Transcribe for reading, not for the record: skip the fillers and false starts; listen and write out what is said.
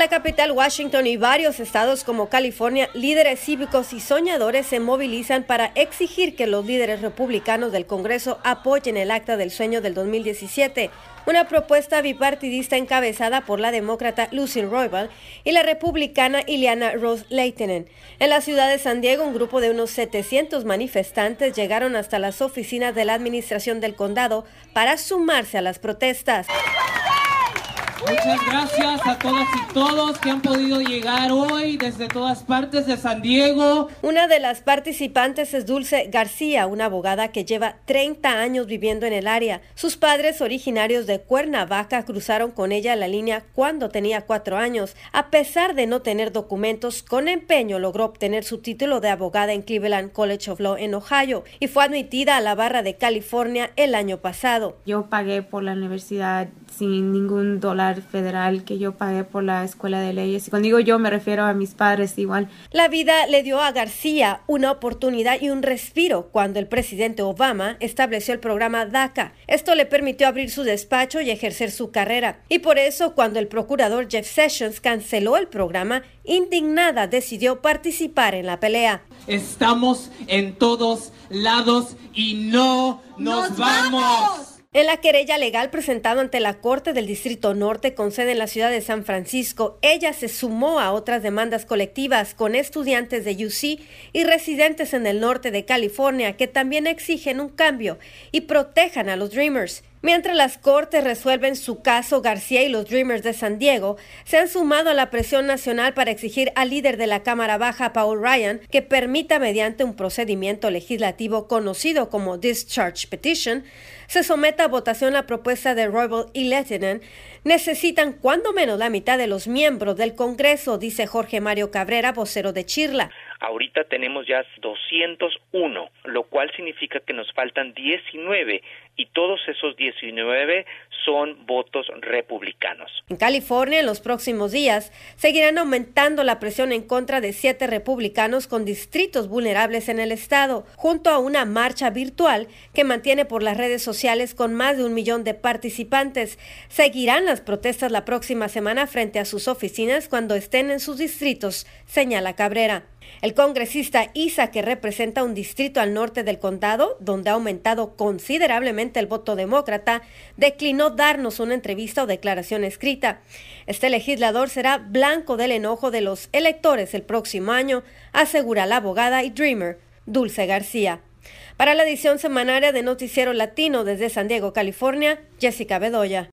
la capital Washington y varios estados como California, líderes cívicos y soñadores se movilizan para exigir que los líderes republicanos del Congreso apoyen el Acta del Sueño del 2017, una propuesta bipartidista encabezada por la demócrata Lucy Roybal y la republicana Ileana Ros-Lehtinen. En la ciudad de San Diego, un grupo de unos 700 manifestantes llegaron hasta las oficinas de la administración del condado para sumarse a las protestas. Muchas gracias a todas y todos que han podido llegar hoy desde todas partes de San Diego. Una de las participantes es Dulce García, una abogada que lleva 30 años viviendo en el área. Sus padres, originarios de Cuernavaca, cruzaron con ella la línea cuando tenía 4 años. A pesar de no tener documentos, con empeño logró obtener su título de abogada en Cleveland College of Law en Ohio y fue admitida a la barra de California el año pasado. Yo pagué por la universidad sin ningún dólar federal que yo pagué por la escuela de leyes. Y cuando digo yo, me refiero a mis padres igual. La vida le dio a García una oportunidad y un respiro cuando el presidente Obama estableció el programa DACA. Esto le permitió abrir su despacho y ejercer su carrera. Y por eso, cuando el procurador Jeff Sessions canceló el programa, indignada decidió participar en la pelea. Estamos en todos lados y no nos vamos. En la querella legal presentada ante la Corte del Distrito Norte con sede en la ciudad de San Francisco, ella se sumó a otras demandas colectivas con estudiantes de UC y residentes en el norte de California que también exigen un cambio y protejan a los Dreamers. Mientras las cortes resuelven su caso, García y los Dreamers de San Diego se han sumado a la presión nacional para exigir al líder de la Cámara Baja, Paul Ryan, que permita mediante un procedimiento legislativo conocido como Discharge Petition, se someta a votación la propuesta de Roybal y Lehtinen. Necesitan cuando menos la mitad de los miembros del Congreso, dice Jorge Mario Cabrera, vocero de Chirla. Ahorita tenemos ya 201, lo cual significa que nos faltan 19 y todos esos 19 son votos republicanos. En California, en los próximos días, seguirán aumentando la presión en contra de 7 republicanos con distritos vulnerables en el estado, junto a una marcha virtual que mantiene por las redes sociales con más de 1 millón de participantes. Seguirán las protestas la próxima semana frente a sus oficinas cuando estén en sus distritos, señala Cabrera. El congresista Issa, que representa un distrito al norte del condado, donde ha aumentado considerablemente el voto demócrata, declinó darnos una entrevista o declaración escrita. Este legislador será blanco del enojo de los electores el próximo año, asegura la abogada y Dreamer Dulce García. Para la edición semanaria de Noticiero Latino desde San Diego, California, Jessica Bedoya.